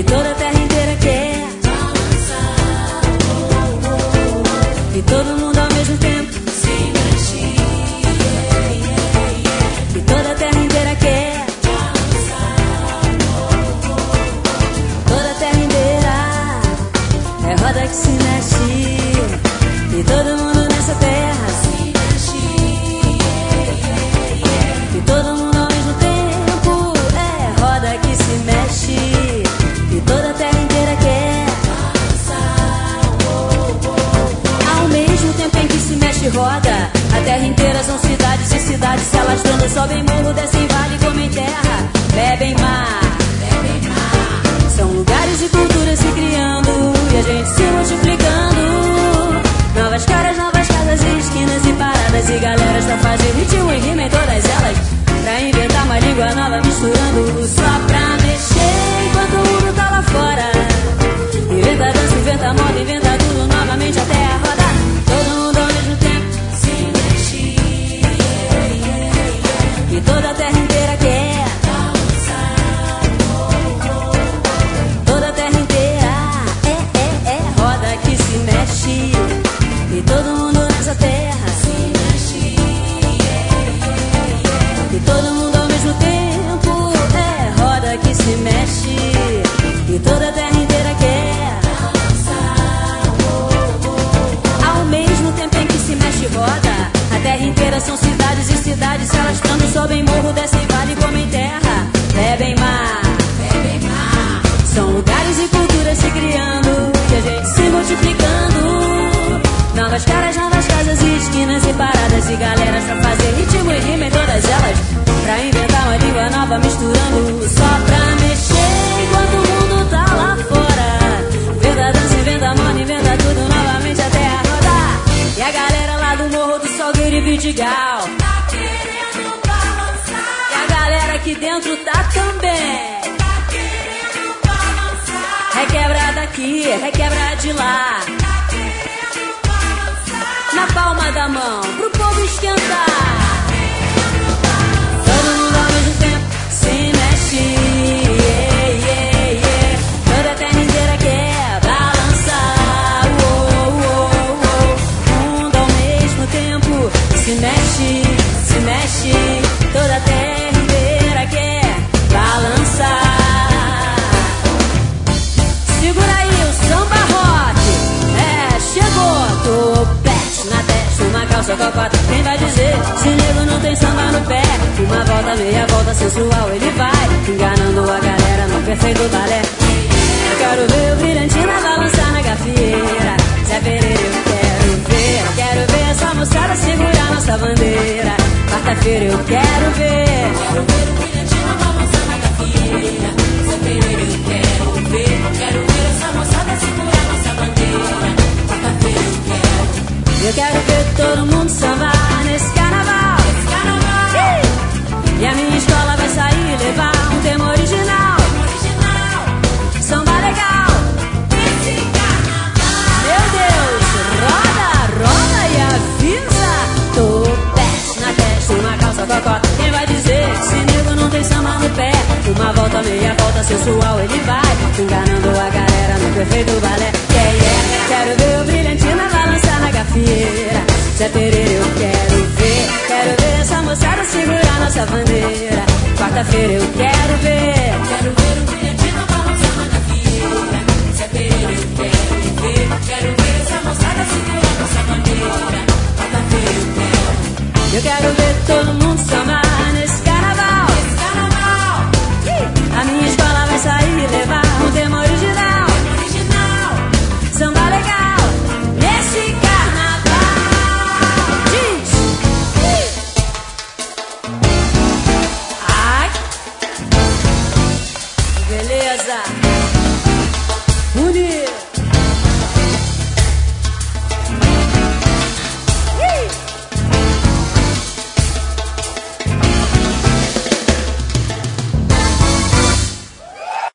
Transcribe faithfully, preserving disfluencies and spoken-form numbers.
e toda a terra inteira quer balançar, oh, oh, oh. E todo mundo ao mesmo tempo se mexe, yeah, yeah, yeah. E toda a terra inteira quer balançar, oh, oh, oh. Toda a terra inteira é roda que se mexe, e todo mundo nessa terra se mexe, yeah, yeah, yeah. E todo mundo ao mesmo tempo é roda que se mexe, e toda a terra inteira quer balançar, oh, oh, oh. Ao mesmo tempo em que se mexe roda, a terra inteira são cidades e cidades se alastrando, sobem morro, descem vale, comem terra, bebem mar, bebem mar. São lugares e culturas se criando e a gente se multiplicando. Novas caras, novas casas e esquinas e paradas e galeras pra fazer ritmo e rima em todas elas, pra inventar uma língua nova misturando só pra mexer enquanto o mundo tá lá fora. Inventa dança, inventa moda, inventa tudo novamente até a roda. Todo mundo ao mesmo tempo se mexe, yeah, yeah, yeah. E toda a terra inteira quer balançar, oh, oh, oh. Toda a terra inteira é, é, é roda que se mexe, e todo mundo nessa terra se mexe, yeah, yeah, yeah. E todo mundo ao mesmo tempo é roda que se mexe, e toda a terra inteira quer balançar, oh, oh, oh. Ao mesmo tempo em que se mexe roda, a terra inteira são cidades e cidades se alastrando, sobem morro, descem vale, comem terra, bebem mar, bebem mar. São lugares e culturas se criando e a gente se multiplicando. Novas caras, novas casas e esquinas e paradas e galeras pra fazer ritmo e rima em todas elas, pra inventar uma língua nova misturando só pra mexer enquanto o mundo tá lá fora. Inventa dança, inventa moda, inventa tudo novamente até a rodar. E a galera lá do Morro do Salgueiro e Vidigal tá querendo balançar, e a galera aqui dentro tá também tá querendo balançar. Requebra daqui, requebra de lá, na palma da mão, pro povo esquentar. Todo mundo ao mesmo tempo se mexe, yeah, yeah, yeah. Toda a terra inteira quer balançar, oh, oh, oh. O mundo ao mesmo tempo se mexe, se mexe. Toda a terra inteira quer balançar. Segura aí o samba rock, é, chegou, topete na testa, uma calça cocota. Quem vai dizer se nego não tem samba no pé? Uma volta, meia volta sensual ele vai, enganando a galera no perfeito balé. Eu quero ver o Brilhantina balançar na gafieira, Zé Pereira eu quero ver. Eu quero ver essa moçada segurar nossa bandeira. Quarta-feira eu quero ver. Quero ver o Brilhantina balançar na gafieira, Zé Pereira eu quero ver. Quero ver essa moçada segurar nossa bandeira. Quarta-feira eu quero. Eu quero ver todo mundo sambar nesse carnaval, nesse carnaval. Sim. E a minha escola vai sair e levar um tema original, original. Samba legal nesse carnaval. Meu Deus, roda, roda e avisa. Topete na testa, uma calça cocota. Quem vai dizer se nego não tem samba no pé? Uma volta, meia volta sensual ele vai, enganando a galera no perfeito balé. Yeah, yeah. Quero ver o Brilhantina balançar na gafieira, Zé Pereira eu quero ver. Quero ver essa moçada segurar nossa bandeira. Quarta-feira eu quero ver. Quero ver o Brilhantina balançar na gafieira, Zé Pereira eu quero ver. Quero ver essa moçada segurar nossa bandeira. Quarta-feira eu quero. Eu quero ver todo mundo sambar nesse carnaval, nesse carnaval. A minha escola vai sair e levar um tema original, original. Samba legal nesse carnaval. Diz. Ai, beleza, bonito.